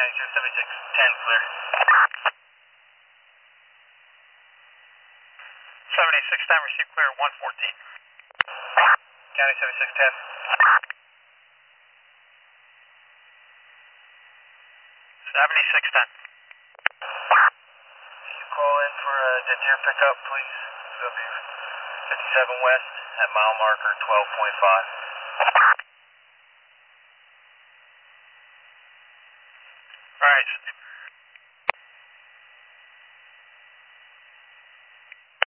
County 276, 10 clear. 76, 10, receive clear, 114. County 76, 10. 76, 10. Can you call in for a deer pickup, please? It'll be 57 West at mile marker 12.5. Alright.